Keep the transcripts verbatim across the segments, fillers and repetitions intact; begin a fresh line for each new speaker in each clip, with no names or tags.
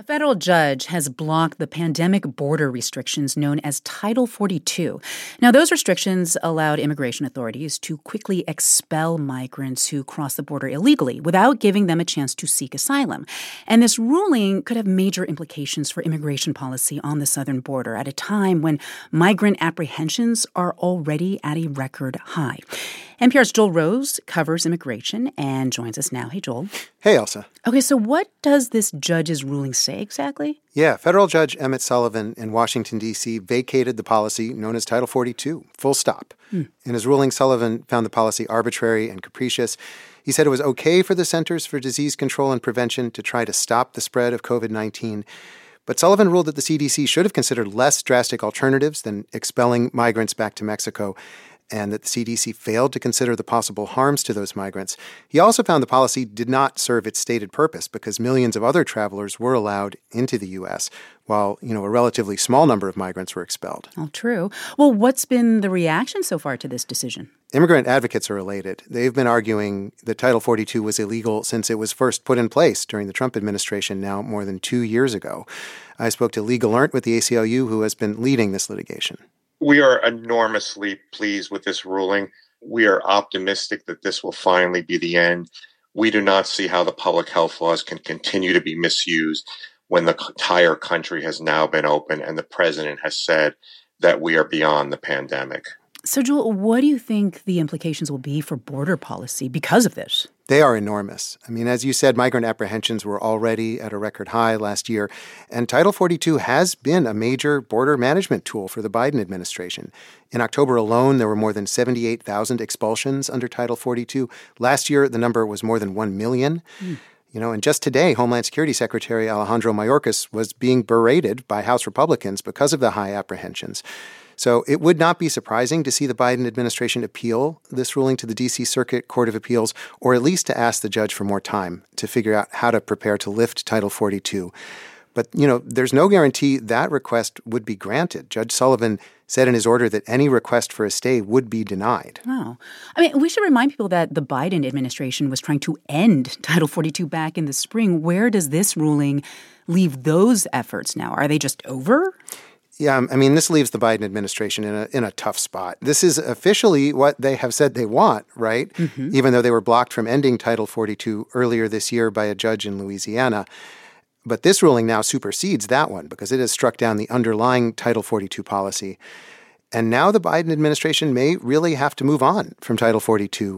A federal judge has blocked the pandemic border restrictions known as Title forty-two. Now, those restrictions allowed immigration authorities to quickly expel migrants who cross the border illegally without giving them a chance to seek asylum. And this ruling could have major implications for immigration policy on the southern border at a time when migrant apprehensions are already at a record high. N P R's Joel Rose covers immigration and joins us now. Hey, Joel.
Hey, Elsa.
Okay, so what does this judge's ruling say exactly?
Yeah, federal judge Emmett Sullivan in Washington, D C vacated the policy known as Title forty-two, full stop. Hmm. In his ruling, Sullivan found the policy arbitrary and capricious. He said it was okay for the Centers for Disease Control and Prevention to try to stop the spread of covid nineteen. But Sullivan ruled that the C D C should have considered less drastic alternatives than expelling migrants back to Mexico, and that the C D C failed to consider the possible harms to those migrants. He also found the policy did not serve its stated purpose because millions of other travelers were allowed into the U S, while, you know, a relatively small number of migrants were expelled.
Oh, true. Well, what's been the reaction so far to this decision?
Immigrant advocates are elated. They've been arguing that Title forty-two was illegal since it was first put in place during the Trump administration now more than two years ago. I spoke to Lee Gallant with the A C L U, who has been leading this litigation.
We are enormously pleased with this ruling. We are optimistic that this will finally be the end. We do not see how the public health laws can continue to be misused when the entire country has now been open and the president has said that we are beyond the pandemic.
So, Joel, what do you think the implications will be for border policy because of this?
They are enormous. I mean, as you said, migrant apprehensions were already at a record high last year, and Title forty-two has been a major border management tool for the Biden administration. In October alone, there were more than seventy-eight thousand expulsions under Title forty-two. Last year, the number was more than one million. Mm. You know, and just today, Homeland Security Secretary Alejandro Mayorkas was being berated by House Republicans because of the high apprehensions. So it would not be surprising to see the Biden administration appeal this ruling to the D C Circuit Court of Appeals, or at least to ask the judge for more time to figure out how to prepare to lift Title forty-two. But, you know, there's no guarantee that request would be granted. Judge Sullivan said in his order that any request for a stay would be denied.
Oh. I mean, we should remind people that the Biden administration was trying to end Title forty-two back in the spring. Where does this ruling leave those efforts now? Are they just over?
Yeah, I mean, this leaves the Biden administration in a in a tough spot. This is officially what they have said they want, right? Mm-hmm. Even though they were blocked from ending Title forty-two earlier this year by a judge in Louisiana. But this ruling now supersedes that one because it has struck down the underlying Title forty-two policy. And now the Biden administration may really have to move on from Title forty-two.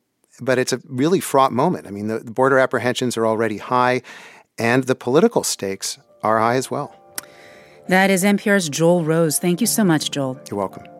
But it's a really fraught moment. I mean, the, the border apprehensions are already high, and the political stakes are high as well.
That is N P R's Joel Rose. Thank you so much, Joel.
You're welcome.